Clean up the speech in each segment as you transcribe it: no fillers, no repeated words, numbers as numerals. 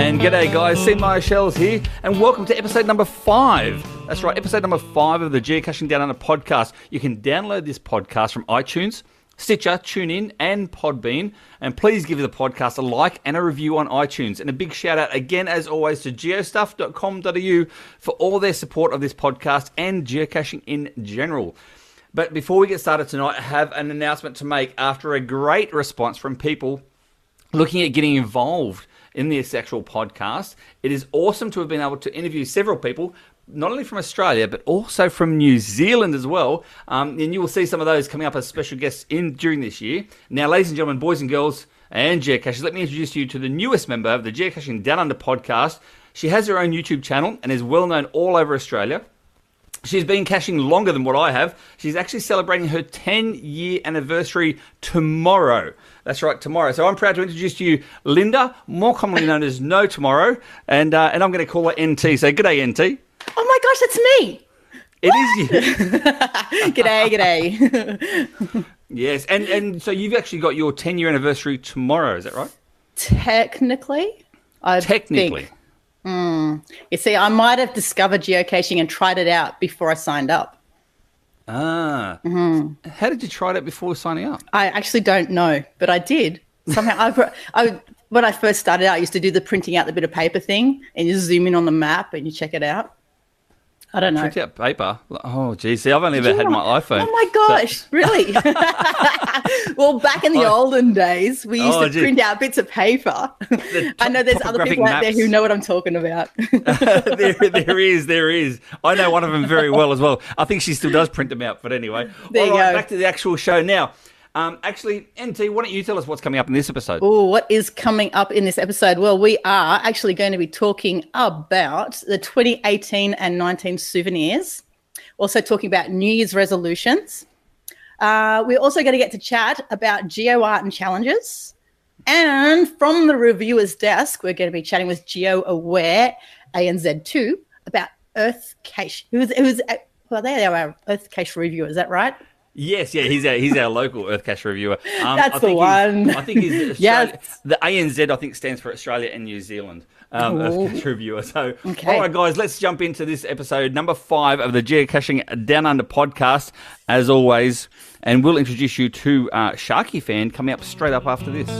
And g'day guys, CMI Shells here, and welcome to episode number 5. That's right, episode number 5 of the Geocaching Down Under podcast. You can download this podcast from iTunes, Stitcher, TuneIn, and Podbean. And please give the podcast a like and a review on iTunes. And a big shout out again, as always, to geostuff.com.au for all their support of this podcast and geocaching in general. But before we get started tonight, I have an announcement to make after a great response from people looking at getting involved in this actual podcast. It is awesome to have been able to interview several people, not only from Australia, but also from New Zealand as well. And you will see some of those coming up as special guests during this year. Now, ladies and gentlemen, boys and girls, and geocachers, let me introduce you to the newest member of the Geocaching Down Under podcast. She has her own YouTube channel and is well known all over Australia. She's been caching longer than what I have. She's actually celebrating her 10-year anniversary tomorrow. That's right, tomorrow. So I'm proud to introduce to you Linda, more commonly known as No Tomorrow, and I'm going to call her NT. So g'day, NT. Oh my gosh, that's me. It is you. G'day. Yes, and so you've actually got your 10-year anniversary tomorrow, is that right? Technically, I think. You see, I might have discovered geocaching and tried it out before I signed up. How did you try that before signing up? I actually don't know, but I did. Somehow, when I first started out, I used to do the printing out the bit of paper thing, and you zoom in on the map and you check it out. I don't know. Print out paper? Oh, geez. See, I've only ever had my iPhone. Oh, my gosh. Really? Well, back in the olden days, we used to print out bits of paper. I know there's other people out there who know what I'm talking about. There is. I know one of them very well as well. I think she still does print them out, but anyway. There you go. Back to the actual show now. Actually, NT, why don't you tell us what's coming up in this episode? Oh, what is coming up in this episode? Well, we are actually going to be talking about the 2018 and 19 souvenirs. Also talking about New Year's resolutions. We're also going to get to chat about geo art and challenges. And from the reviewer's desk, we're going to be chatting with Geo Aware ANZ2 about Earth Cache. Well, they are our Earth Cache reviewer, is that right? Yes, yeah, he's our local Earth Cache reviewer. That's the one. I think he's Yes. The ANZ, I think, stands for Australia and New Zealand Earth Cache reviewer. So, Okay. All right, guys, let's jump into this episode number 5 of the Geocaching Down Under podcast, as always. And we'll introduce you to Sharky Fan coming up straight up after this.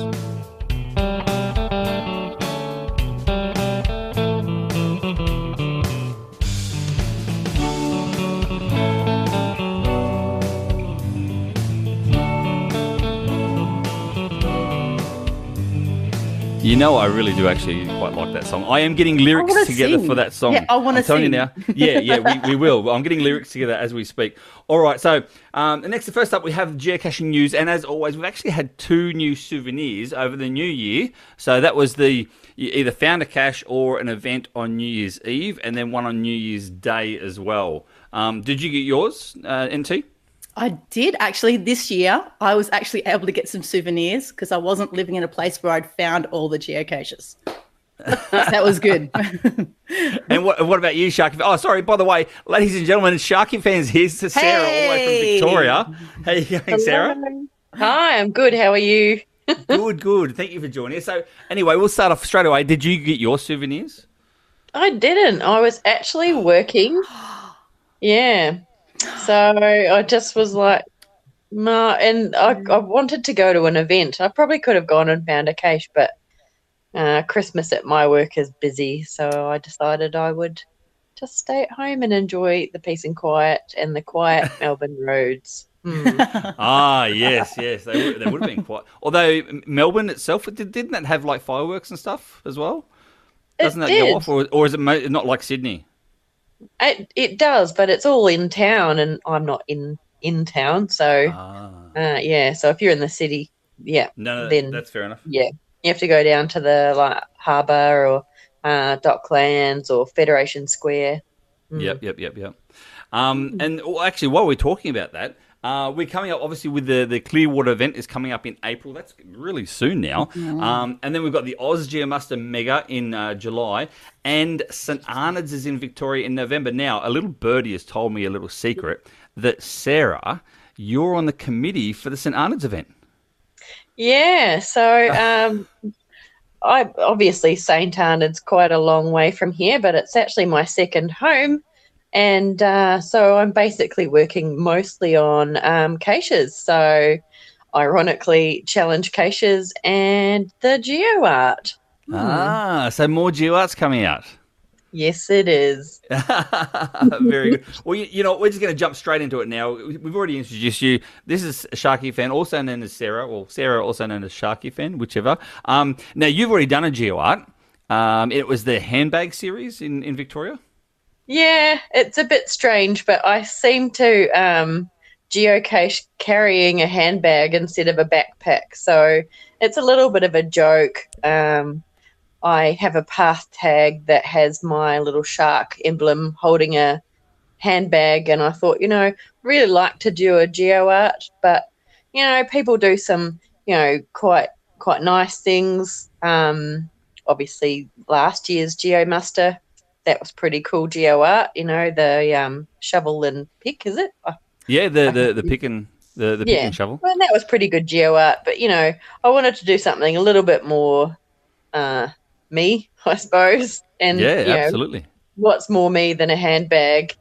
You know, I really do actually quite like that song. I am getting lyrics together for that song. Yeah, I want to sing. I'm telling you now. Yeah, we will. I'm getting lyrics together as we speak. All right, so first up, we have geocaching news. And as always, we've actually had 2 new souvenirs over the new year. So that was you either found a cache or an event on New Year's Eve, and then one on New Year's Day as well. Did you get yours, NT? I did actually. This year, I was actually able to get some souvenirs because I wasn't living in a place where I'd found all the geocaches. That was good. And what about you, Sharky? Oh, sorry, by the way, ladies and gentlemen, Sharky Fans, here's to Sarah all the way from Victoria. How are you going, Sarah? Hi, I'm good. How are you? Good. Thank you for joining us. So anyway, we'll start off straight away. Did you get your souvenirs? I didn't. I was actually working. Yeah. So I just was like, no, and I wanted to go to an event. I probably could have gone and found a cache, but Christmas at my work is busy, so I decided I would just stay at home and enjoy the peace and quiet and the quiet Melbourne roads. Yes, they would have been quiet. Although Melbourne itself, didn't that have like fireworks and stuff as well? Doesn't that go off, or is it not like Sydney? It does, but it's all in town, and I'm not in town, so So if you're in the city, then that's fair enough. Yeah, you have to go down to the harbour or Docklands or Federation Square. Yep. And actually, while we're talking about that, we're coming up, obviously, with the Clearwater event is coming up in April. That's really soon now. And then we've got the Oz Geomuster Mega in July, and St Arnaud's is in Victoria in November. Now, a little birdie has told me a little secret that, Sarah, you're on the committee for the St Arnaud's event. Yeah, so I obviously St. Arnold's quite a long way from here, but it's actually my second home. And so I'm basically working mostly on caches. So ironically, challenge caches and the geo art. So more GeoArt's coming out. Yes, it is. Very good. Well, you know, we're just going to jump straight into it now. We've already introduced you. This is Sharky Fan, also known as Sarah, or Sarah, also known as Sharky Fan, whichever. Now, you've already done a GeoArt. It was the handbag series in Victoria. Yeah, it's a bit strange, but I seem to geocache carrying a handbag instead of a backpack. So it's a little bit of a joke. I have a path tag that has my little shark emblem holding a handbag, and I thought, really like to do a geo art, but people do some, quite nice things. Obviously, last year's Geo Muster, that was pretty cool geo art. The shovel and pick, is it? Yeah, the pick and the pick and shovel. Well, that was pretty good geo art, but I wanted to do something a little bit more. Me, I suppose. And absolutely. What's more me than a handbag?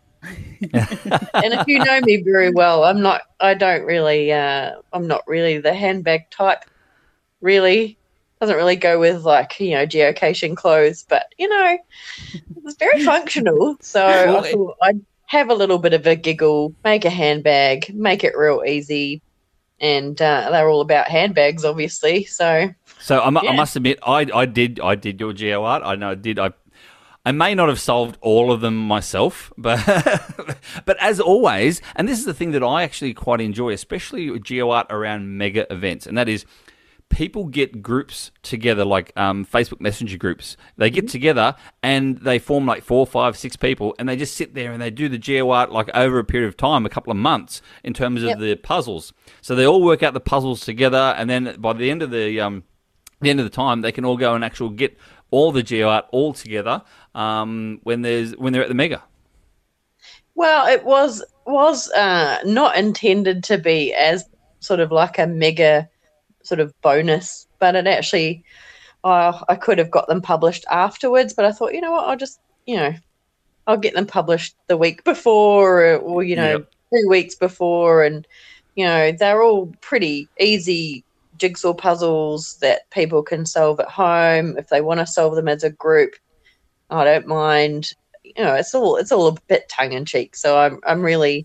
And if you know me very well, I'm not really the handbag type. Really, doesn't really go with geocaching clothes, but it's very functional. So I thought I'd have a little bit of a giggle, make a handbag, make it real easy. And they're all about handbags, obviously. So I must admit, I did your geo art. I know I did. I may not have solved all of them myself, but but as always, and this is the thing that I actually quite enjoy, especially with geo art around mega events, and that is people get groups together, like Facebook Messenger groups. They get together and they form like 4, 5, 6 people, and they just sit there and they do the geo art like over a period of time, a couple of months, in terms of the puzzles. So they all work out the puzzles together, and then by the end of the time, they can all go and actually get all the geo art all together when they're at the mega. Well, it was not intended to be as sort of like a mega sort of bonus, but it actually I could have got them published afterwards, but I thought, you know what, I'll just I'll get them published the week before or 2 weeks before, and they're all pretty easy jigsaw puzzles that people can solve at home if they want to solve them as a group. I don't mind. It's all a bit tongue in cheek, so I'm really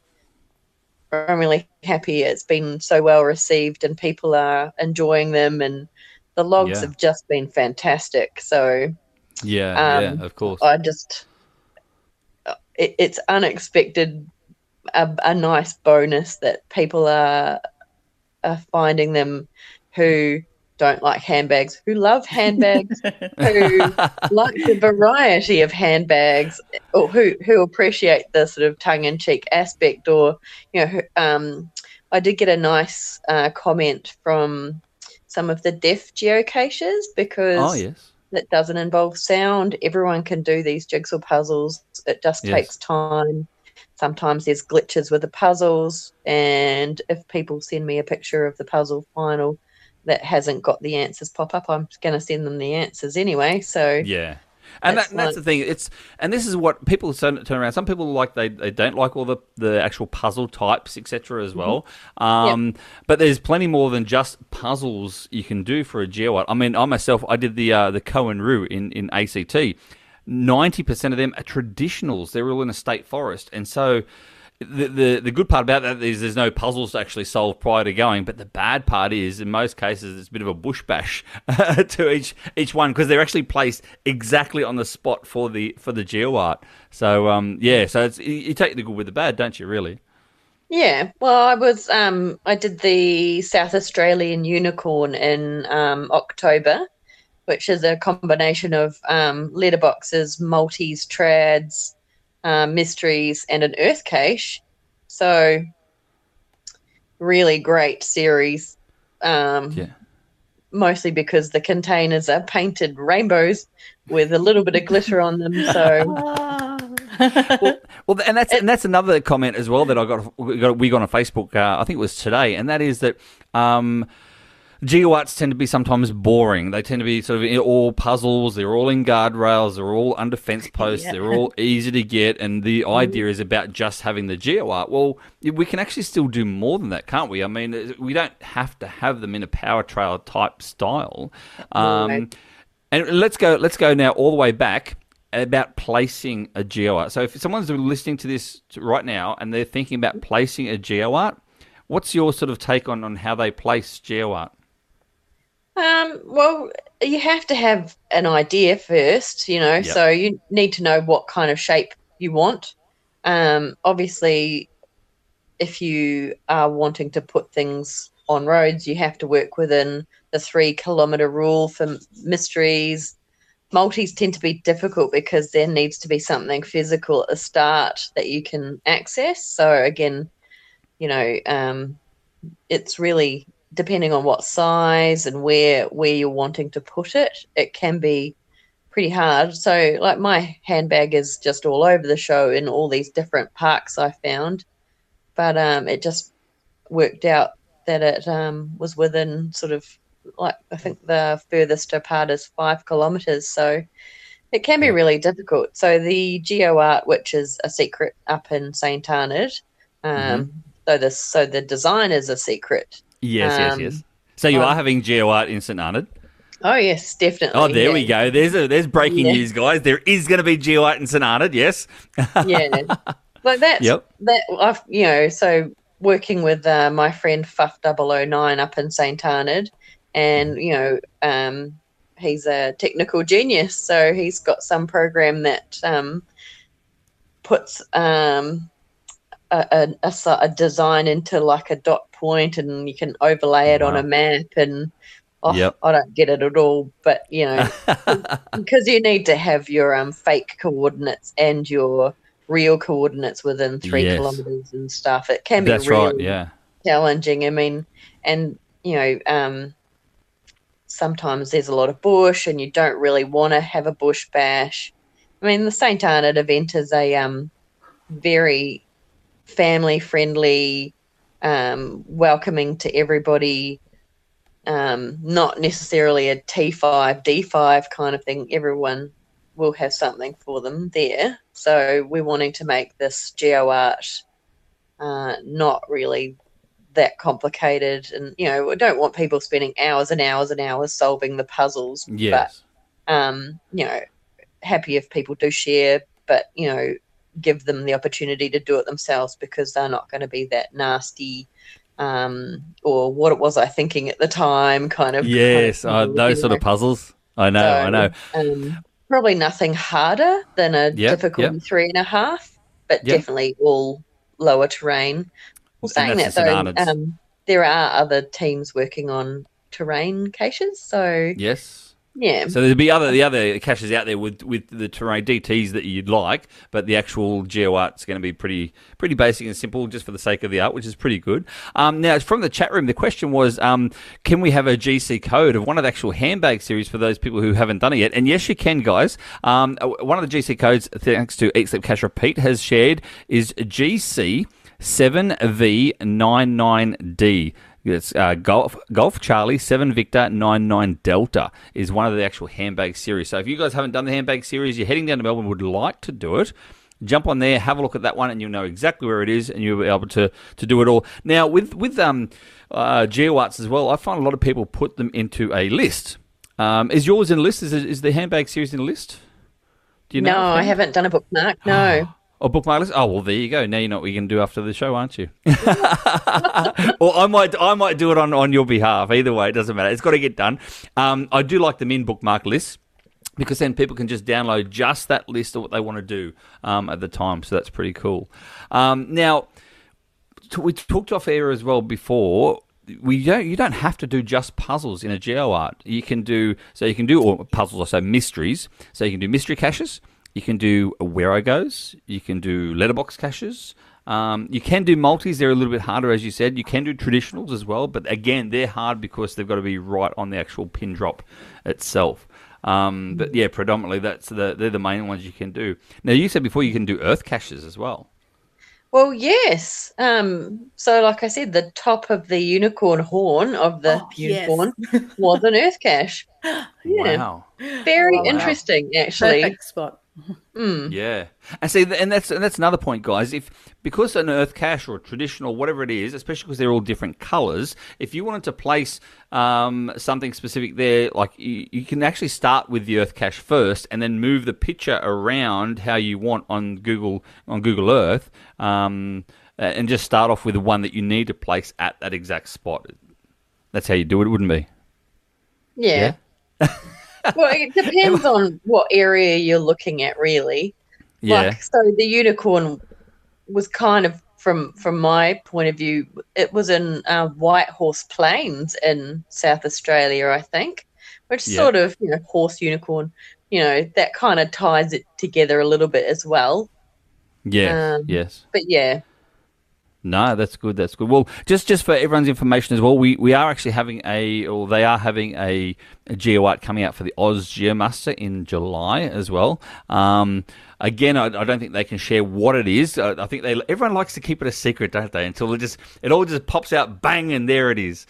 happy it's been so well received and people are enjoying them, and the logs have just been fantastic. So of course. It's unexpected, a nice bonus that people are finding them who don't like handbags, who love handbags, who like the variety of handbags, or who appreciate the sort of tongue-in-cheek aspect, or I did get a nice comment from some of the deaf geocaches, because it doesn't involve sound. Everyone can do these jigsaw puzzles. It just takes time. Sometimes there's glitches with the puzzles, and if people send me a picture of the puzzle final that hasn't got the answers pop up, I'm going to send them the answers anyway. So and that's the thing. And this is what people turn around. Some people they don't like all the actual puzzle types, etc. as well. But there's plenty more than just puzzles you can do for a geo art. I mean, I myself, I did the Cohen Roo in ACT. 90% of them are traditionals. They're all in a state forest, and so the good part about that is there's no puzzles to actually solve prior to going. But the bad part is, in most cases, it's a bit of a bush bash to each one, because they're actually placed exactly on the spot for the geo art. So so it's, you take the good with the bad, don't you? Really? Yeah. Well, I did the South Australian unicorn in October, which is a combination of letterboxes, multis, trads, mysteries, and an earth cache. So really great series. Mostly because the containers are painted rainbows with a little bit of glitter on them. So well, and that's another comment as well that we got on Facebook. I think it was today, and that is that GeoArts tend to be sometimes boring. They tend to be sort of all puzzles. They're all in guardrails. They're all under fence posts. Yeah. They're all easy to get. And the idea is about just having the GeoArt. Well, we can actually still do more than that, can't we? I mean, we don't have to have them in a power trailer type style. Right. And let's go now all the way back about placing a GeoArt. So if someone's listening to this right now and they're thinking about placing a GeoArt, what's your sort of take on how they place GeoArt? Well, you have to have an idea first, Yep. so you need to know what kind of shape you want. Obviously, if you are wanting to put things on roads, you have to work within the 3-kilometre rule for mysteries. Multis tend to be difficult because there needs to be something physical at the start that you can access. So again, it's really depending on what size and where you're wanting to put it. It can be pretty hard. So like my handbag is just all over the show in all these different parks I found, but it just worked out that it was within sort of, like, I think the furthest apart is 5 kilometres. So it can be really difficult. So the GeoArt, which is a secret up in St. Arnaud, so the design is a secret. Yes. So you are having GeoArt in St. Arnaud? Oh, yes, definitely. Oh, there we go. There's breaking news, guys. There is going to be GeoArt in St. Arnaud, yes. Yeah. Like so working with my friend Fuff009 up in St. Arnaud, and, he's a technical genius, so he's got some program that puts a design into like a dot point, and you can overlay it on a map, and I don't get it at all, but because you need to have your fake coordinates and your real coordinates within 3 kilometers and stuff. It can be really challenging. I mean, and sometimes there's a lot of bush and you don't really want to have a bush bash. I mean, the St. Arnaud event is a very family-friendly, welcoming to everybody, not necessarily a T5, D5 kind of thing. Everyone will have something for them there. So we're wanting to make this GeoArt not really that complicated, and we don't want people spending hours and hours and hours solving the puzzles. Yes. But happy if people do share, but give them the opportunity to do it themselves, because they're not going to be that nasty or what it was I thinking at the time kind of. Yes, those sort of puzzles. I know. Probably nothing harder than a difficult 3.5, but definitely all lower terrain. Saying that though, there are other teams working on terrain caches. So yes, yeah. So there'll be the other caches out there with the terrain DTs that you'd like, but the actual GeoArt's going to be pretty basic and simple, just for the sake of the art, which is pretty good. Now, from the chat room, the question was, can we have a GC code of one of the actual handbag series for those people who haven't done it yet? And yes, you can, guys. One of the GC codes, thanks to Eat Sleep Cash Repeat, has shared is GC 7V99D. It's Golf Charlie 7 Victor 99 Delta is one of the actual handbag series. So if you guys haven't done the handbag series, you're heading down to Melbourne, would like to do it, jump on there, have a look at that one, and you'll know exactly where it is, and you'll be able to do it all. Now with GeoArts as well, I find a lot of people put them into a list. Is yours in a list? Is the handbag series in a list? Do you know? No, I haven't done a bookmark. No. Oh, bookmark list? Oh, well, there you go. Now you know what you're going to do after the show, aren't you? Or I might do it on your behalf. Either way, it doesn't matter. It's got to get done. I do like them in bookmark lists, because then people can just download just that list of what they want to do at the time. So that's pretty cool. Now, we talked off air as well before. You don't have to do just puzzles in a GeoArt. You can do puzzles, also mysteries. So you can do mystery caches. You can do Where I Goes. You can do letterbox caches. You can do multis. They're a little bit harder, as you said. You can do traditionals as well, but again, they're hard because they've got to be right on the actual pin drop itself. But yeah, predominantly they're the main ones you can do. Now, you said before you can do earth caches as well. Well, yes. So like I said, the top of the unicorn horn of the Yes. unicorn was an earth cache. Yeah. Wow. Very Oh, wow. interesting, actually. Perfect spot. Yeah, and see, and that's another point, guys. Because an earth cache or a traditional, whatever it is, especially because they're all different colours, if you wanted to place something specific there, like you can actually start with the earth cache first, and then move the picture around how you want on Google Earth, and just start off with the one that you need to place at that exact spot. That's how you do it, wouldn't it be? Yeah. Well, it depends on what area you're looking at, really. Yeah. Like, so the unicorn was kind of, from my point of view, it was in Whitehorse Plains in South Australia, I think, which sort of, horse unicorn, that kind of ties it together a little bit as well. Yeah. Yes. But yeah. No, that's good. That's good. Well, just for everyone's information as well, we are actually having they are having a GeoArt coming out for the Oz GeoMaster in July as well. Again, I don't think they can share what it is. I think everyone likes to keep it a secret, don't they? Until it all just pops out, bang, and there it is.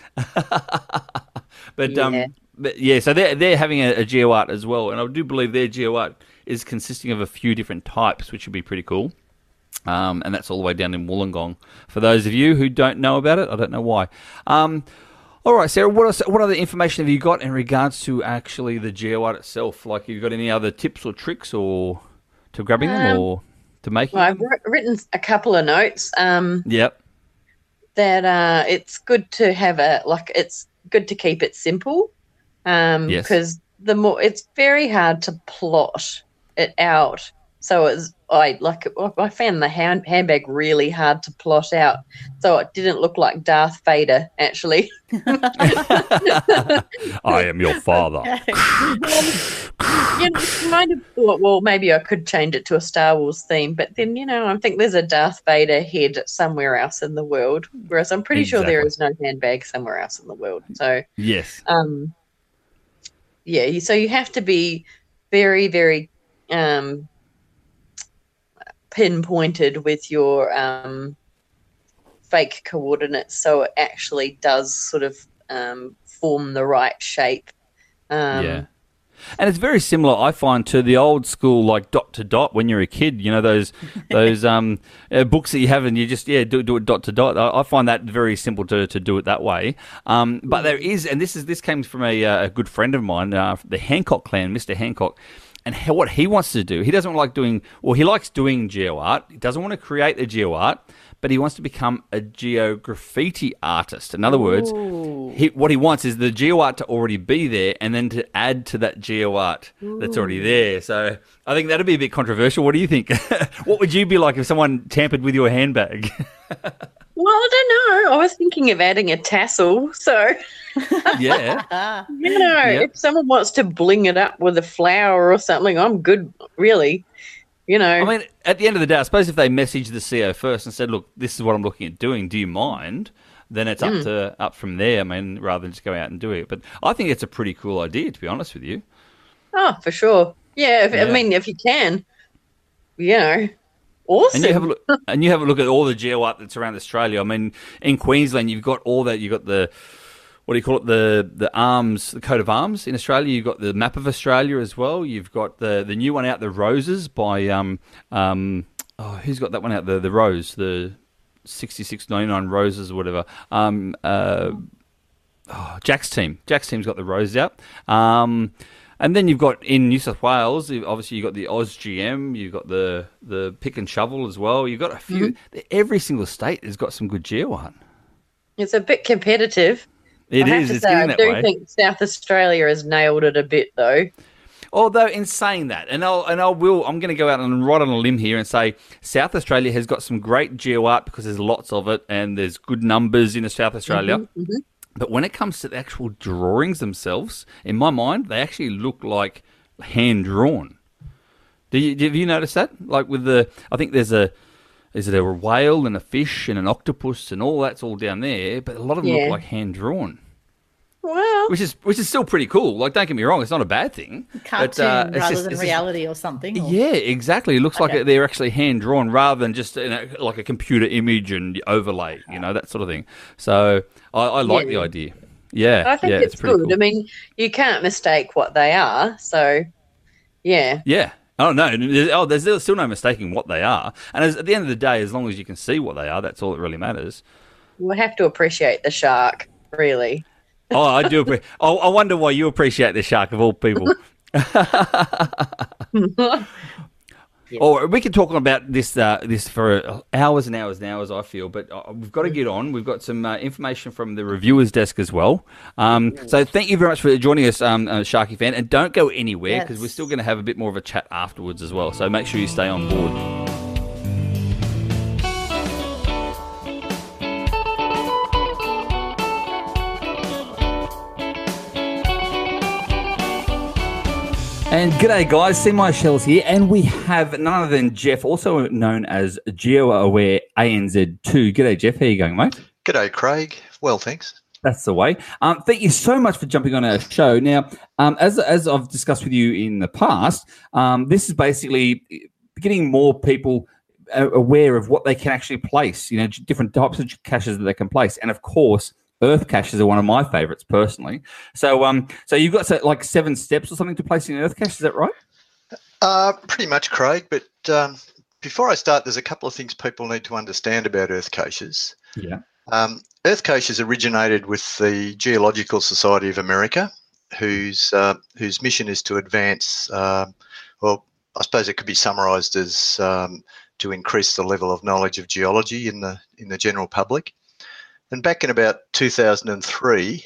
But yeah, so they're having a GeoArt as well, and I do believe their GeoArt is consisting of a few different types, which would be pretty cool. And that's all the way down in Wollongong. For those of you who don't know about it, I don't know why. All right, Sarah, what other information have you got in regards to actually the GeoArt itself? Like, have you got any other tips or tricks or to grabbing them or to making them? I've written a couple of notes. Yep. That it's good to have it's good to keep it simple. Because it's very hard to plot it out. So I found the handbag really hard to plot out, so it didn't look like Darth Vader, actually. I am your father. Kind of thought, well, maybe I could change it to a Star Wars theme, but then, I think there's a Darth Vader head somewhere else in the world, whereas I'm pretty sure there is no handbag somewhere else in the world. So yes, so you have to be very, very pinpointed with your fake coordinates, so it actually does sort of form the right shape. And it's very similar, I find, to the old school, like dot to dot when you're a kid. Those books that you have, and you just do it dot to dot. I find that very simple to do it that way. But there is, and this came from a good friend of mine, the Hancock clan, Mr. Hancock. And what he wants to do, he doesn't like doing, well, he likes doing GeoArt. He doesn't want to create the GeoArt, but he wants to become a geograffiti artist. In other words, what he wants is the GeoArt to already be there and then to add to that GeoArt that's already there. So I think that'd be a bit controversial. What do you think? What would you be like if someone tampered with your handbag? Well, I don't know. I was thinking of adding a tassel, so... Yeah. If someone wants to bling it up with a flower or something, I'm good, really. I mean, at the end of the day, I suppose if they messaged the CEO first and said, look, this is what I'm looking at doing, do you mind? Then it's up from there, I mean, rather than just going out and doing it. But I think it's a pretty cool idea, to be honest with you. Oh, for sure. Yeah, I mean, if you can, awesome. And you have a look at all the GeoArt that's around Australia. I mean, in Queensland, you've got all that. You've got the, what do you call it, the arms, the coat of arms. In Australia, you've got the map of Australia as well. You've got the new one out, the Roses by who's got that one out? The Rose, the 66.99 Roses or whatever. Jack's team. Jack's team's got the Rose out. And then you've got in New South Wales, obviously you've got the Oz GM, you've got the Pick and Shovel as well. You've got a few. Every single state has got some good GeoArt. It's a bit competitive. It is. It's getting that way. I do think South Australia has nailed it a bit, though. Although, in saying that, I'm going to go out and right on a limb here and say South Australia has got some great GeoArt because there's lots of it and there's good numbers in South Australia. But when it comes to the actual drawings themselves, in my mind, they actually look like hand drawn. Have you noticed that? Like with I think is it a whale and a fish and an octopus and all that's all down there, but a lot of them look like hand drawn. Well, Well, which is still pretty cool. Like, don't get me wrong, it's not a bad thing. Cartoon It's rather than reality or something. Or... Yeah, exactly. It looks Okay. like they're actually hand drawn rather than just like a computer image and overlay, that sort of thing. So I like the idea. Yeah, I think it's pretty good. cool. I mean, you can't mistake what they are. So, yeah. Yeah. Oh no! There's still no mistaking what they are, and at the end of the day, as long as you can see what they are, that's all that really matters. We'll have to appreciate the shark, really. Oh, I do. I wonder why you appreciate the shark of all people. Or we could talk about this for hours and hours and hours, I feel, but we've got to get on. We've got some information from the reviewers desk as well. So thank you very much for joining us, Sharky fan, and don't go anywhere because we're still going to have a bit more of a chat afterwards as well. So make sure you stay on board. And g'day guys, See My Shells here, and we have none other than Jeff, also known as GeoAware ANZ2. G'day Jeff, how you going, mate? G'day Craig, well thanks. That's the way. Thank you so much for jumping on our show. Now, as I've discussed with you in the past, this is basically getting more people aware of what they can actually place, different types of caches that they can place. And of course, Earth caches are one of my favourites personally. So, so you've got like 7 steps or something to placing an Earth cache. Is that right? Pretty much, Craig. But before I start, there's a couple of things people need to understand about Earth caches. Yeah. Earth caches originated with the Geological Society of America, whose mission is to advance. Well, I suppose it could be summarised as to increase the level of knowledge of geology in the general public. And back in about 2003,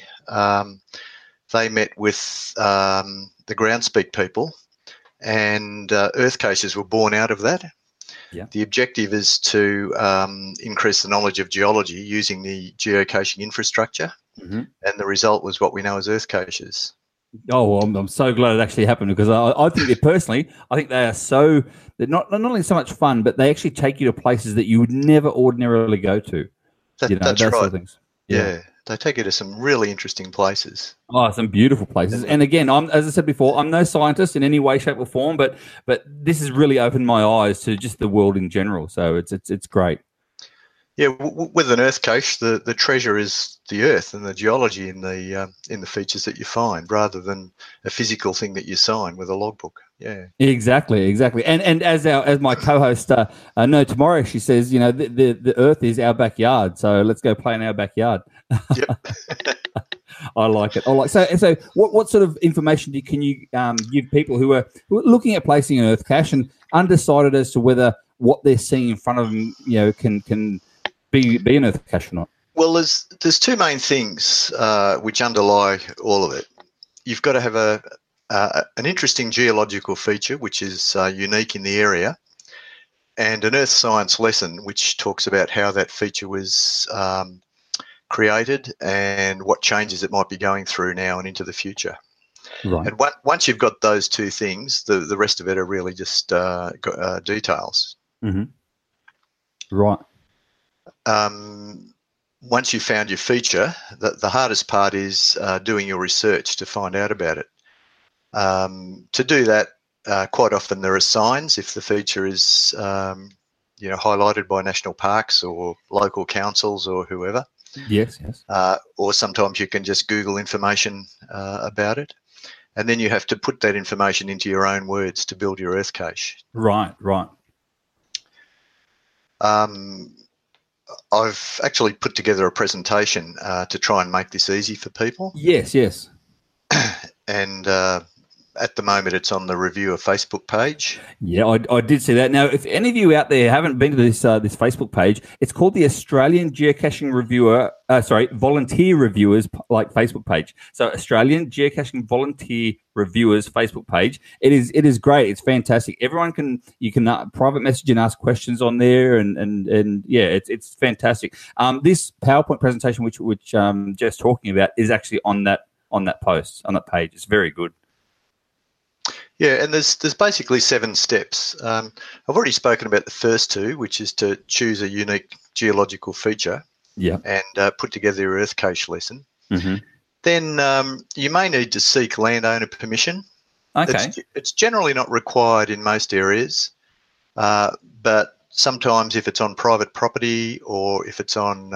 they met with the Groundspeak people, and Earth caches were born out of that. Yeah. The objective is to increase the knowledge of geology using the geocaching infrastructure, and the result was what we know as Earth caches. Oh, well, I'm so glad it actually happened because I think that personally, I think they're not only so much fun, but they actually take you to places that you would never ordinarily go to. That's right. Sort of things. Yeah, they take you to some really interesting places. Oh, some beautiful places. And again, as I said before, I'm no scientist in any way, shape, or form, but this has really opened my eyes to just the world in general. So it's great. Yeah, with an Earth cache, the treasure is the Earth and the geology in the features that you find, rather than a physical thing that you sign with a logbook. Yeah, exactly. And as my co-host No Tomorrow, she says, the Earth is our backyard, so let's go play in our backyard. Yep. I like it. So what sort of information can you give people who are looking at placing an Earth cache and undecided as to whether what they're seeing in front of them, can be an Earth cache or not? Well, there's 2 main things which underlie all of it. You've got to have an interesting geological feature which is unique in the area, and an earth science lesson which talks about how that feature was created and what changes it might be going through now and into the future. Right. And once you've got those 2 things, the rest of it are really just details. Mm-hmm. Right. Once you've found your feature, the hardest part is doing your research to find out about it. To do that, quite often there are signs if the feature is highlighted by national parks or local councils or whoever. Yes. Or sometimes you can just Google information about it, and then you have to put that information into your own words to build your Earth cache. Right. I've actually put together a presentation to try and make this easy for people. Yes. And at the moment, it's on the Reviewer Facebook page. Yeah, I did see that. Now, if any of you out there haven't been to this Facebook page, it's called the Australian Geocaching Volunteer Reviewers Facebook page. So Australian Geocaching Volunteer Reviewers Facebook page. It is great. It's fantastic. You can private message and ask questions on there, and yeah, it's fantastic. This PowerPoint presentation, which Jeff's talking about, is actually on that post on that page. It's very good. Yeah, and there's basically 7 steps. I've already spoken about the first 2, which is to choose a unique geological feature. Yeah. And put together your Earth cache lesson. Mm-hmm. then you may need to seek landowner permission. Okay. It's generally not required in most areas, but sometimes if it's on private property or if it's on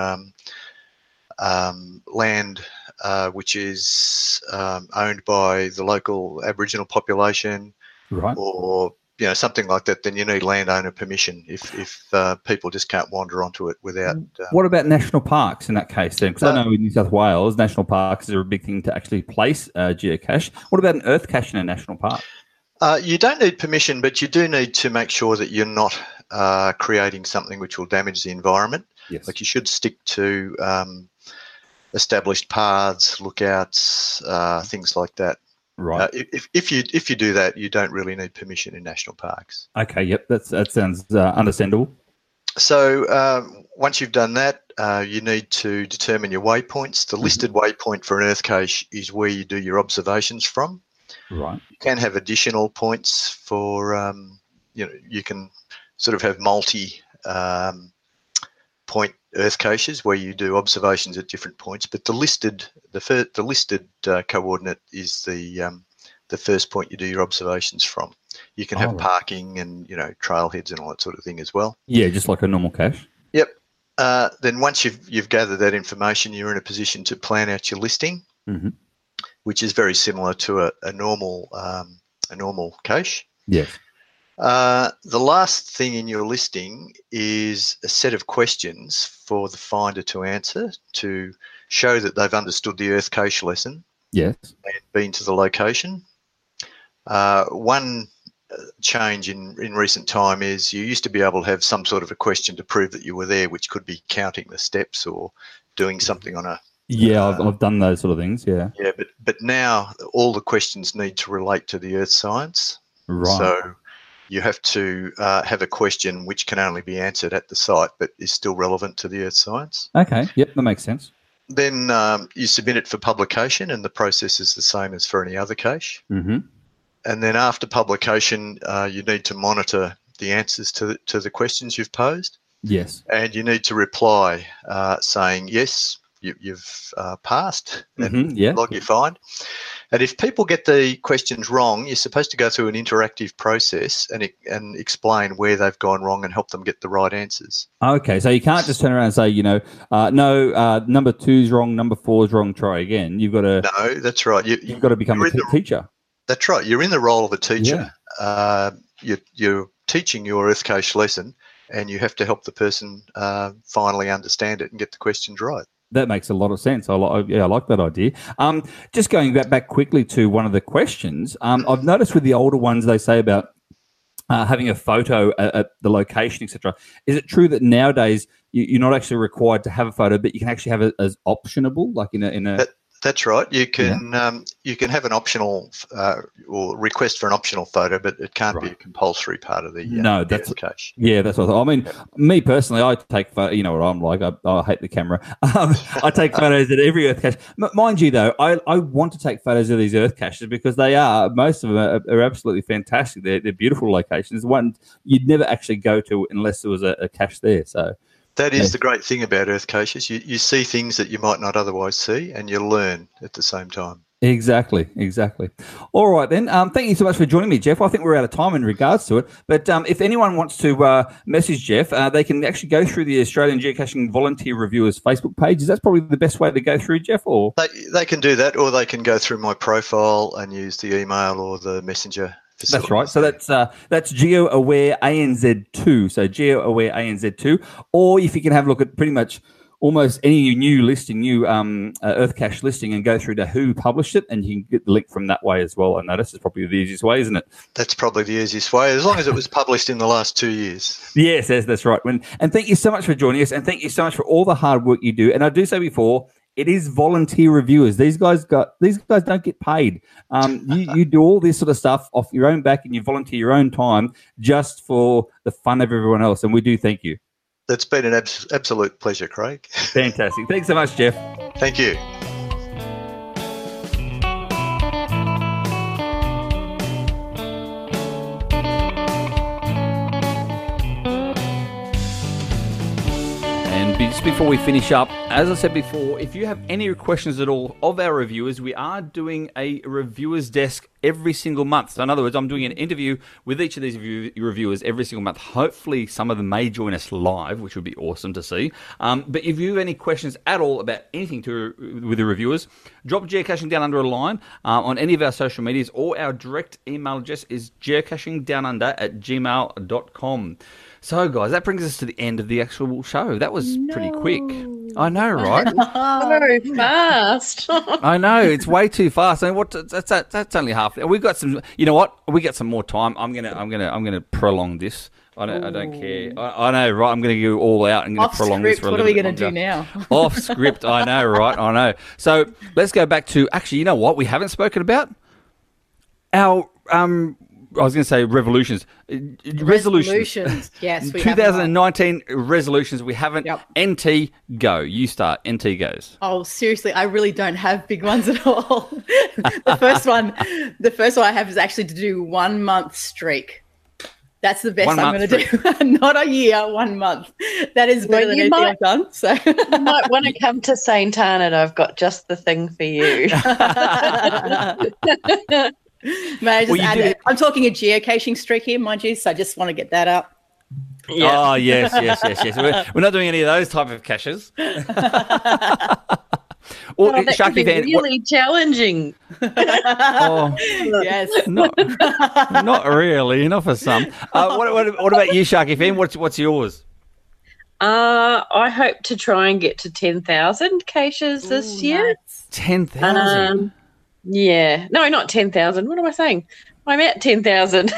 land which is owned by the local Aboriginal population, Right. or something like that, then you need landowner permission if people just can't wander onto it without. What about national parks in that case then? Because I know in New South Wales, national parks are a big thing to actually place geocache. What about an earth cache in a national park? You don't need permission, but you do need to make sure that you're not creating something which will damage the environment. Yes. Like you should stick to established paths, lookouts, things like that. Right. If you do that, you don't really need permission in national parks. Okay. Yep. That sounds understandable. So once you've done that, you need to determine your waypoints. The listed waypoint for an earth cache is where you do your observations from. Right. You can have additional points for, you can sort of have multi-point earth caches where you do observations at different points. But the listed coordinate is the first point you do your observations from. You can have parking and trailheads and all that sort of thing as well. Yeah, just like a normal cache. Yep. Then once you've gathered that information, you're in a position to plan out your listing, which is very similar to a normal cache. Yes. The last thing in your listing is a set of questions for the finder to answer to show that they've understood the earth cache lesson. Yes. And been to the location. One change in recent time is you used to be able to have some sort of a question to prove that you were there, which could be counting the steps or doing something on a... Yeah, I've done those sort of things, yeah. Yeah, but now all the questions need to relate to the earth science. Right. So you have to have a question which can only be answered at the site but is still relevant to the earth science. Okay, yep, that makes sense. Then you submit it for publication, and the process is the same as for any other cache. Mm-hmm. And then after publication, you need to monitor the answers to the questions you've posed. Yes. And you need to reply saying, yes, you've passed, and log your find. And if people get the questions wrong, you're supposed to go through an interactive process and explain where they've gone wrong and help them get the right answers. Okay, so you can't just turn around and say, no, number 2's wrong, number 4's wrong, try again. You've got to... No, that's right. You've got to become a teacher. That's right. You're in the role of a teacher. Yeah. You're teaching your earth cache lesson, and you have to help the person finally understand it and get the questions right. That makes a lot of sense. I like that idea. Just going back quickly to one of the questions, I've noticed with the older ones they say about having a photo at the location, etc. Is it true that nowadays you're not actually required to have a photo, but you can actually have it as optionable, like in a That's right. You can have an optional or request for an optional photo, but it can't be a compulsory part of the that's cache. Yeah, that's what I thought. I mean, me personally, I take photos. You know what I'm like. I hate the camera. I take photos at every earth cache. Mind you, though, I want to take photos of these earth caches because most of them are absolutely fantastic. They're beautiful locations. One you'd never actually go to unless there was a cache there. So. That is the great thing about earth caches. You see things that you might not otherwise see, and you learn at the same time. Exactly. All right, then. Thank you so much for joining me, Jeff. I think we're out of time in regards to it. But if anyone wants to message Jeff, they can actually go through the Australian Geocaching Volunteer Reviewers Facebook page. Is that probably the best way to go through, Jeff? Or they can do that, or they can go through my profile and use the email or the messenger. That's right. So that's GeoAware ANZ2. So GeoAware ANZ2. Or if you can have a look at pretty much almost any new Earth Cache listing and go through to who published it, and you can get the link from that way as well. I know this is probably the easiest way, isn't it? That's probably the easiest way, as long as it was published in the last 2 years. Yes, that's right. And thank you so much for joining us, and thank you so much for all the hard work you do. And I do say before, it is volunteer reviewers. These guys don't get paid. You do all this sort of stuff off your own back, and you volunteer your own time just for the fun of everyone else. And we do thank you. That's been an absolute pleasure, Craig. Fantastic. Thanks so much, Jeff. Thank you. just before we finish up, as I said before, if you have any questions at all of our reviewers, we are doing a reviewers desk every single month. So in other words, I'm doing an interview with each of these reviewers every single month. Hopefully some of them may join us live, which would be awesome to see. But if you have any questions at all about anything with the reviewers, drop geocaching down under a line on any of our social medias, or our direct email address is geocachingdownunder@gmail.com. So, guys, that brings us to the end of the actual show. That was pretty quick. I know, right? So fast. I know, it's way too fast. And that's only half. We've got some. You know what? We got some more time. I'm gonna prolong this. I don't care. I know, right? I'm gonna go all out and prolong this for a little bit. What are we gonna do now? Off script. I know, right? I know. So let's go back to actually. You know what? We haven't spoken about our I was going to say resolutions. Yes, we 2019 resolutions. We haven't. Yep. NT, go. You start. NT goes. Oh, seriously, I really don't have big ones at all. The first one I have is actually to do 1 month streak. That's the best I'm going to do. Not a year, 1 month. That is better than anything I've done. So you might want to come to St. Arnaud. I've got just the thing for you. May I just add it? I'm talking a geocaching streak here, mind you, so I just want to get that up. Yeah. Oh, yes. We're not doing any of those type of caches. Or that could be really challenging. Oh, yes. Not really, not for some. What about you, Sharky Fan? What's yours? I hope to try and get to 10,000 caches this year. Nice. 10,000? Yeah. No, not 10,000. What am I saying? I'm at 10,000.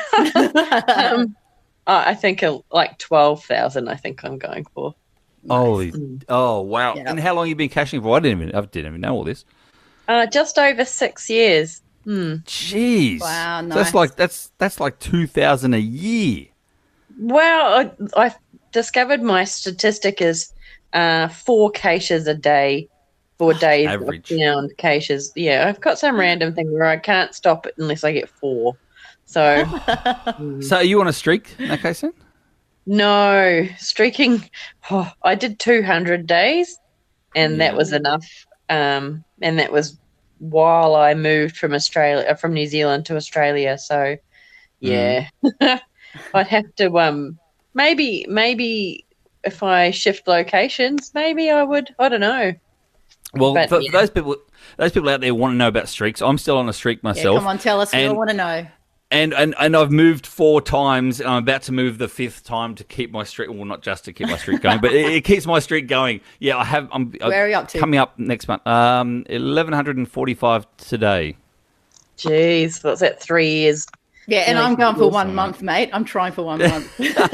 I think like 12,000 I think I'm going for. Oh, wow. Yeah. And how long have you been caching for? I didn't even know all this. Just over 6 years. Jeez. Wow, nice. So that's like 2,000 a year. Well, I discovered my statistic is 4 caches a day. 4 days Average. Down caches. Yeah, I've got some random thing where I can't stop it unless I get 4. So, So are you on a streak in that case then? no, streaking. I did 200 days, and that was enough. And that was while I moved from New Zealand to Australia. So, yeah, I'd have to maybe if I shift locations, maybe I would. I don't know. Well, for those people out there who want to know about streaks, I'm still on a streak myself. Yeah, come on, tell us. We all want to know. And I've moved 4 times, and I'm about to move the 5th time to keep my streak. Well, not just to keep my streak going, but it keeps my streak going. Yeah, Where are you up to? Coming up next month. 1,145 today. Jeez, what's that? 3 years. Yeah, and I'm going for 1 month, mate. I'm trying for 1 month.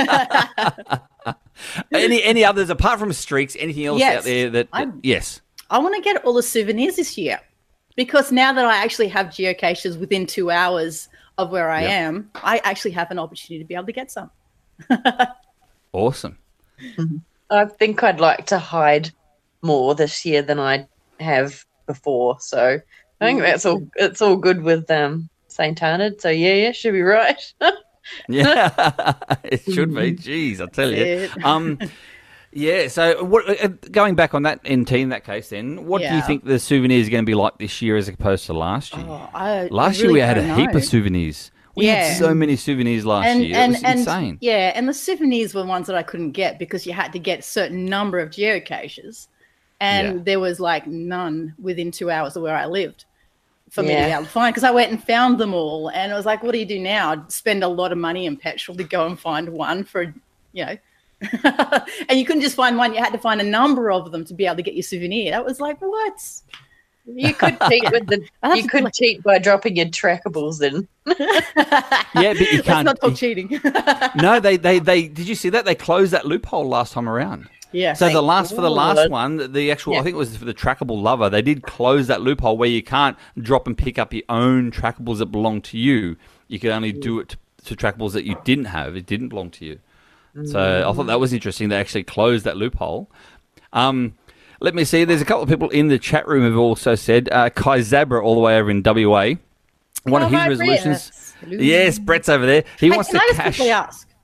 Any others apart from streaks? Anything else out there yes? I want to get all the souvenirs this year, because now that I actually have geocaches within 2 hours of where I am, I actually have an opportunity to be able to get some. Awesome. I think I'd like to hide more this year than I have before. So I think that's all. It's all good with St. Arnaud. So yeah, should be right. Yeah, it should be. Jeez, I tell you. Yeah, so going back on that NT in that case then, what do you think the souvenirs are going to be like this year as opposed to last year? Last year we had a heap of souvenirs. We had so many souvenirs last year. It was insane. Yeah, and the souvenirs were ones that I couldn't get because you had to get a certain number of geocaches. And there was like none within 2 hours of where I lived for me to be able to find, because I went and found them all. And I was like, what do you do now? I'd spend a lot of money in petrol to go and find one for, and you couldn't just find one. You had to find a number of them to be able to get your souvenir. That was like, what? You could cheat cheat by dropping your trackables in. Yeah, but you can't. That's not called cheating. No, they did you see that? They closed that loophole last time around. Yeah. So for the last one, the actual, I think it was for the trackable lover, they did close that loophole where you can't drop and pick up your own trackables that belong to you. You could only do it to trackables that you didn't have. It didn't belong to you. So I thought that was interesting. They actually closed that loophole. Let me see. There's a couple of people in the chat room who've also said, Kai Zabra all the way over in WA. One of his resolutions. Brett. Yes, Brett's over there. He wants to can I just cash. quickly ask?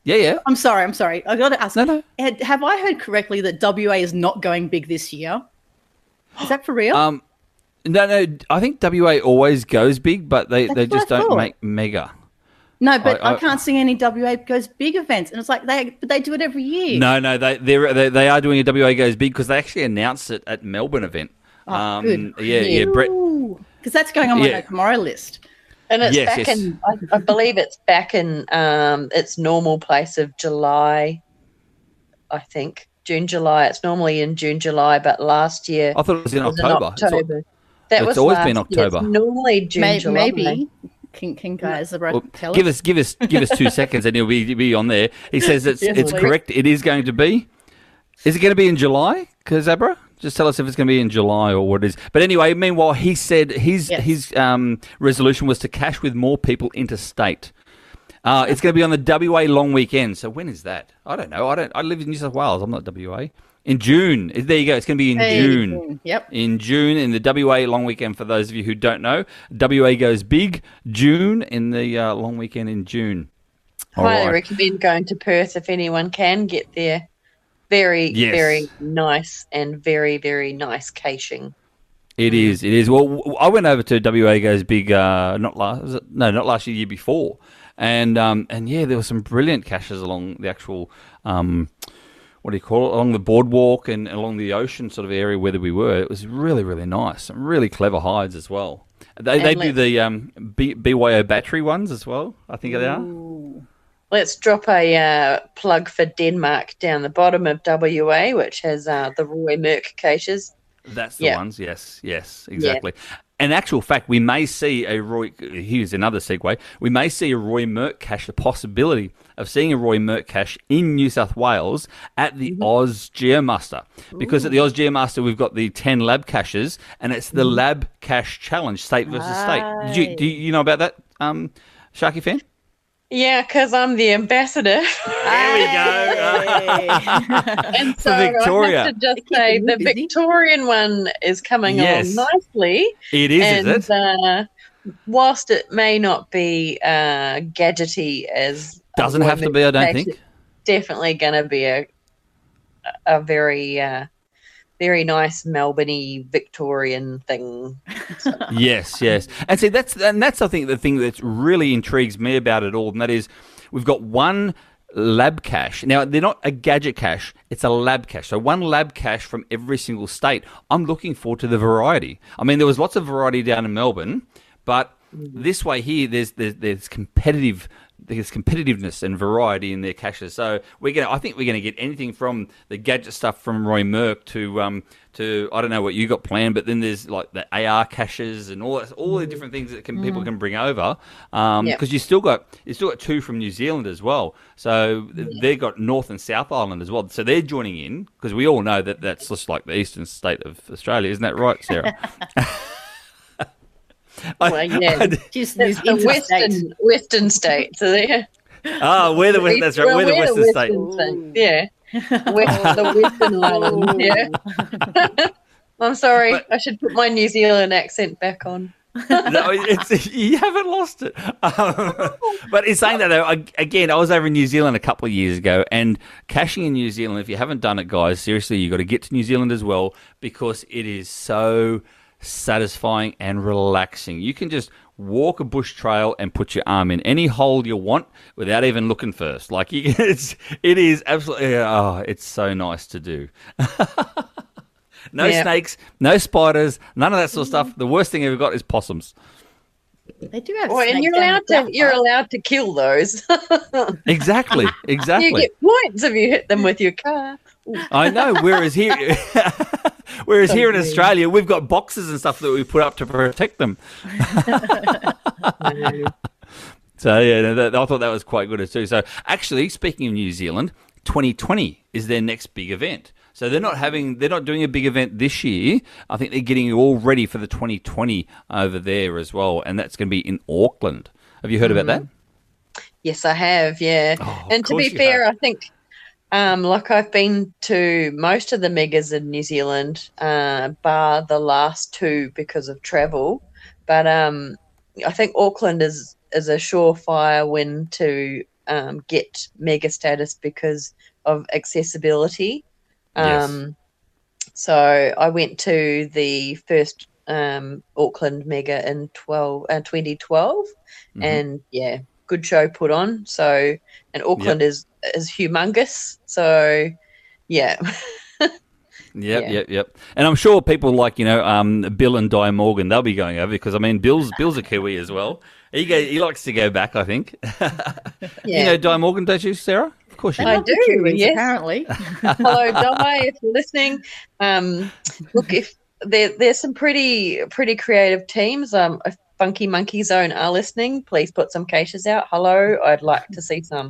Yeah. I'm sorry. I got to ask. No. Have I heard correctly that WA is not going big this year? Is that for real? No. I think WA always goes big, but they That's just what I don't thought. make mega. No, but I I- can't see any WA goes big events, and it's like they do it every year. No, they are doing a WA goes big because they actually announced it at Melbourne event. Good. Yeah, Brett. Because that's going on my Yeah. no tomorrow list. And it's Yes, back yes. in, I believe it's back in its normal place of July, I think. June, July. It's normally in June, July, but last year I thought it was in it was in October. October. That it's was always last been year. October. It's normally June, July. Maybe can guys Well, tell give us? us 2 seconds and he'll be on there. He says it's Yes, it's please. correct. It is going to be. Is it going to be in July, Kazabra? Just tell us if it's going to be in July or what it is. But anyway, meanwhile, he said his resolution was to cash with more people interstate. It's going to be on the WA long weekend. So when is that? I don't know. I live in New South Wales. I'm not WA. In June. There you go. It's going to be in June. Yep. In June, in the WA long weekend, for those of you who don't know. WA goes big. June, in the long weekend in June. All Highly right. recommend going to Perth if anyone can get there. Very, Yes. very nice and very, very nice caching. It is. Well, I went over to WA Goes Big not last year, the year before, and yeah, there were some brilliant caches along the actual what do you call it, along the boardwalk and along the ocean sort of area where we were. It was really, really nice. Some really clever hides as well. They do the BYO battery ones as well. I think they are. Let's drop a plug for Denmark down the bottom of WA, which has the Roy Merck caches. That's the Yeah. ones, yes, exactly. In actual fact, we may see a Roy. Here's another segue. We may see a Roy Merck cache. The possibility of seeing a Roy Merck cache in New South Wales at the Oz Geomaster, because at the Oz Geomaster we've got the 10 lab caches, and it's the lab cache challenge, state versus state. Do you know about that, Sharky fan? Yeah, because I'm the ambassador. There we go. And For so Victoria. I have to just Keep say you the busy. Victorian one is coming Yes. on nicely. It is And it? whilst it may not be gadgety as Doesn't have to be, I don't think. definitely going to be a very very nice Melbourne-y Victorian thing. Yes. And see, that's I think the thing that really intrigues me about it all, and that is we've got one lab cache. Now, they're not a gadget cache, it's a lab cache. So one lab cache from every single state. I'm looking forward to the variety. I mean, there was lots of variety down in Melbourne, but this way here, there's competitiveness and variety in their caches. So I think we're gonna get anything from the gadget stuff from Roy Merck to I don't know what you got planned, but then there's like the AR caches and all the different things that people can bring over. Because you still got 2 from New Zealand as well. So they've got North and South Island as well. So they're joining in because we all know that that's just like the eastern state of Australia, isn't that right, Sarah? Well, yeah. Just It's the western state. So there. We're the West. That's right. We're the Western state. Yeah. The Western Island. Yeah. I'm sorry. I should put my New Zealand accent back on. No, you haven't lost it. But in saying that, though, again, I was over in New Zealand a couple of years ago, and caching in New Zealand, if you haven't done it, guys, seriously, you've got to get to New Zealand as well, because it is so satisfying and relaxing. You can just walk a bush trail and put your arm in any hole you want without even looking first. Like it is absolutely. It's so nice to do. No snakes, no spiders, none of that sort of stuff. The worst thing ever got is possums. They do have. Well, and snakes you're allowed to kill those. Exactly. You get points if you hit them with your car. I know. Whereas here in Australia, we've got boxes and stuff that we put up to protect them. So yeah, I thought that was quite good too. So actually, speaking of New Zealand, 2020 is their next big event. So they're not doing a big event this year. I think they're getting all ready for the 2020 over there as well, and that's going to be in Auckland. Have you heard about that? Yes, I have. Yeah, and to be fair, I think like I've been to most of the megas in New Zealand, bar the last 2 because of travel. But I think Auckland is a surefire win to get mega status because of accessibility. Yes. So I went to the first Auckland Mega in 2012, and yeah, good show put on. So, and Auckland is humongous. So, yeah. Yep. And I'm sure people like, Bill and Di Morgan, they'll be going over because, I mean, Bill's a Kiwi as well. He likes to go back, I think. You know Di Morgan, don't you, Sarah? Of course you do. I do, yes. Apparently. Hello, Di, if you're listening. Look, if there's some pretty creative teams. If Funky Monkey Zone are listening, please put some caches out. Hello, I'd like to see some.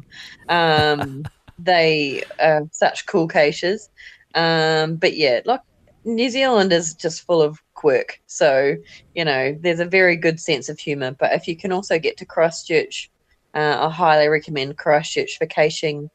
They are such cool caches. But yeah, like New Zealand is just full of quirk. So, there's a very good sense of humour. But if you can also get to Christchurch, I highly recommend Christchurch for caching.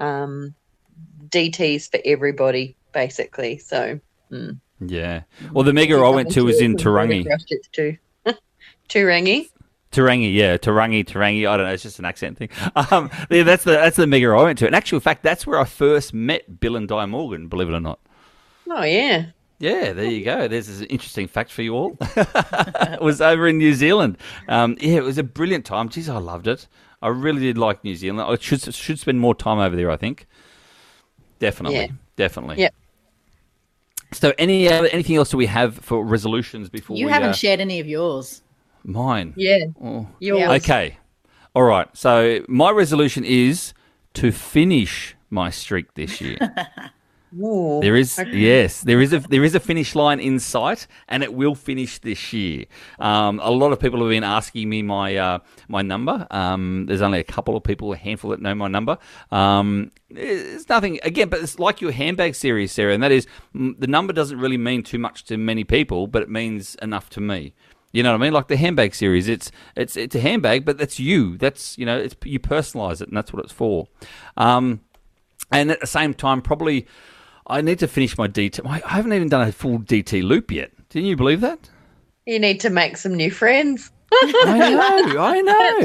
DTs for everybody, basically. So, yeah. Well, the mega I went to was in Tarangi. Christchurch too. Tarangi. Tarangi. I don't know. It's just an accent thing. Yeah, that's the mega I went to. In actual fact, that's where I first met Bill and Di Morgan. Believe it or not. Oh yeah. Yeah, there you go. There's an interesting fact for you all. It was over in New Zealand. It was a brilliant time. Jeez, I loved it. I really did like New Zealand. I should spend more time over there, I think. Definitely. Yep. So anything else do we have for resolutions before You haven't shared any of yours. Mine? Yeah. Oh. Yours. Okay. All right. So my resolution is to finish my streak this year. Ooh, there is a finish line in sight, and it will finish this year. A lot of people have been asking me my number. There's only a couple of people, a handful that know my number. It's nothing again, but it's like your handbag series, Sarah, and that is the number doesn't really mean too much to many people, but it means enough to me. You know what I mean? Like the handbag series, it's a handbag, but that's you. That's it's you personalize it, and that's what it's for. And at the same time, probably. I need to finish my DT. I haven't even done a full DT loop yet. Didn't you believe that? You need to make some new friends. I know.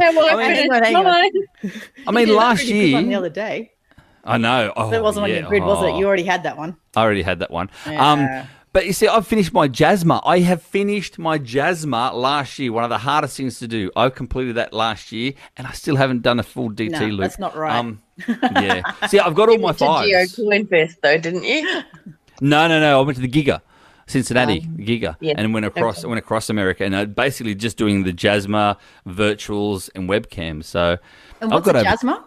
I mean, last year. The other day. I know. Oh, that wasn't on your grid, was it? You already had that one. I already had that one. Yeah. But you see, I've finished my Jasma. I have finished my Jasma last year. One of the hardest things to do. I completed that last year, and I still haven't done a full DT loop. That's not right. Yeah. See, I've got all my fives. You went to Geo Coinfest, though, didn't you? No. I went to the Giga, Cincinnati Giga, yeah. and went across America, and basically just doing the Jasma virtuals and webcams. So, and what's a Jasma?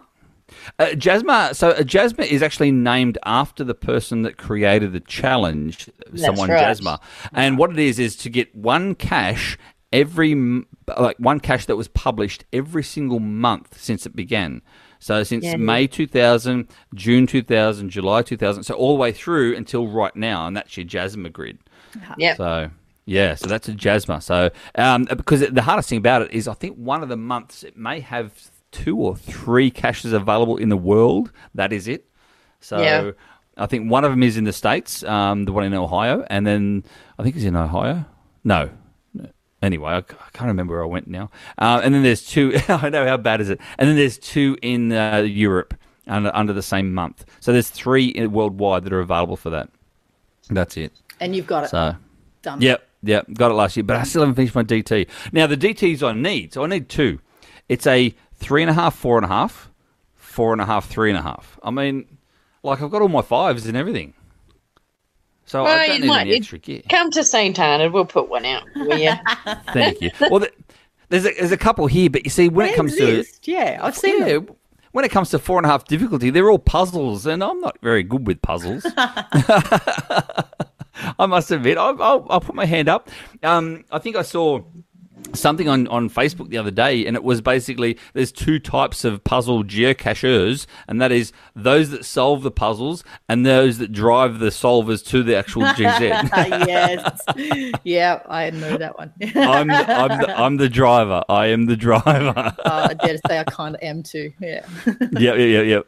Jasma is actually named after the person that created the challenge, someone right. Jasma. And what it is to get one cache one cache that was published every single month since it began. So since May 2000, June 2000, July 2000, so all the way through until right now, and that's your Jasma grid. Yeah. So that's a Jasma. So because the hardest thing about it is I think one of the months it may have 2 or 3 caches available in the world. That is it. So I think one of them is in the States, the one in Ohio, and then I think it's in Ohio. No. Anyway, I can't remember where I went now. And then there's 2. I know, how bad is it? And then there's 2 in Europe under the same month. So there's 3 worldwide that are available for that. That's it. And you've got it. So done. Yep, got it last year, but I still haven't finished my DT. Now the DTs I need, so I need 2. It's a 3.5, 4.5, 4.5, 3.5. I mean, like I've got all my 5s and everything. So I don't need any extra gear. Come to St. Arnaud, we'll put one out for you. Thank you. Well, there's a couple here, but you see, when it comes to... Yeah, I've seen them. When it comes to 4.5 difficulty, they're all puzzles, and I'm not very good with puzzles. I must admit, I'll put my hand up. I think I saw something on Facebook the other day, and it was basically there's 2 types of puzzle geocachers, and that is those that solve the puzzles and those that drive the solvers to the actual GZ. Yes. Yeah, I know that one. I'm the driver. I am the driver. I dare to say I kind of am too. Yeah. Yep.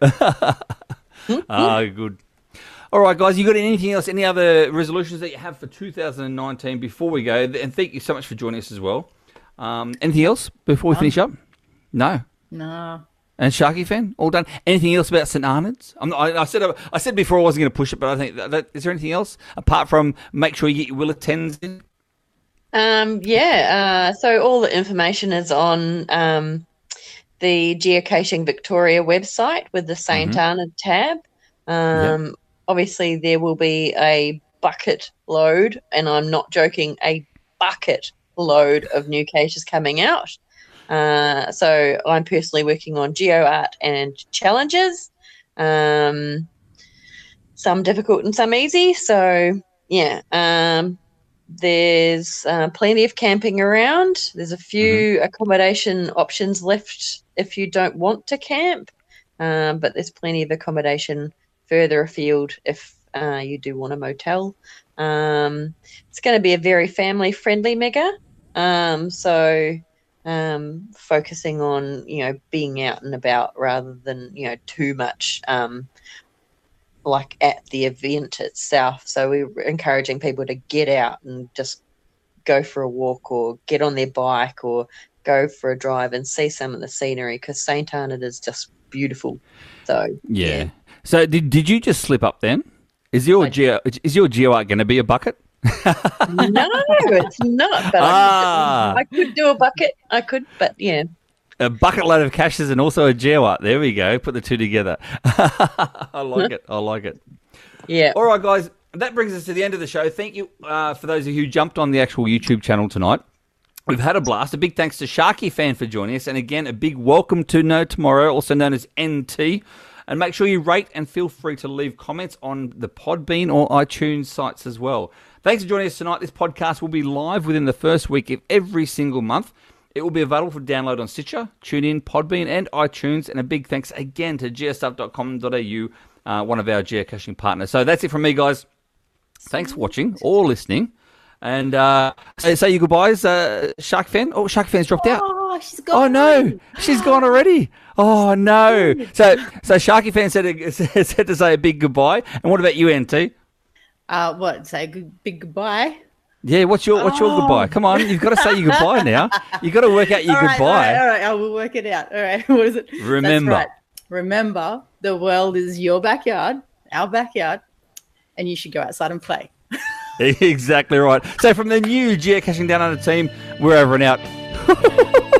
Good. All right, guys, you got anything else, any other resolutions that you have for 2019 before we go? And thank you so much for joining us as well. Anything else before we finish up? No. And Sharky Fan, all done. Anything else about St Arnaud's? I said before I wasn't going to push it, but I think is there anything else apart from make sure you get your Will of Tens in? So all the information is on the Geocaching Victoria website with the St Arnaud tab. Obviously, there will be a bucket load, and I'm not joking, a bucket load of new caches coming out. So I'm personally working on GeoArt and challenges, some difficult and some easy. So, there's plenty of camping around. There's a few accommodation options left if you don't want to camp, but there's plenty of accommodation further afield if you do want a motel. It's going to be a very family-friendly mega, focusing on, being out and about rather than, too much like at the event itself. So we're encouraging people to get out and just go for a walk or get on their bike or go for a drive and see some of the scenery, because St Arnaud is just beautiful. So yeah. So did you just slip up then? Is your GeoArt going to be a bucket? No, it's not. But I could do a bucket. I could, but yeah. A bucket load of caches and also a GeoArt. There we go. Put the two together. I like it. Yeah. All right, guys. That brings us to the end of the show. Thank you for those of you who jumped on the actual YouTube channel tonight. We've had a blast. A big thanks to Sharky Fan for joining us. And again, a big welcome to No Tomorrow, also known as NT. And make sure you rate and feel free to leave comments on the Podbean or iTunes sites as well. Thanks for joining us tonight. This podcast will be live within the first week of every single month. It will be available for download on Stitcher, TuneIn, Podbean, and iTunes. And a big thanks again to geostuff.com.au, one of our geocaching partners. So that's it from me, guys. Thanks for watching or listening. And say your goodbyes, Shark Fan. Oh, Shark Fan's dropped out. Oh, she's gone. Oh, no. She's gone already. Oh, no. So Sharky Fan said to say a big goodbye. And what about you, NT? Say a big goodbye? Yeah, what's your goodbye? Come on, you've got to say your goodbye now. You've got to work out your goodbye. All right, I will work it out. All right, what is it? Remember. That's right. Remember, the world is your backyard, our backyard, and you should go outside and play. Exactly right. So from the new Geocaching Down Under team, we're over and out.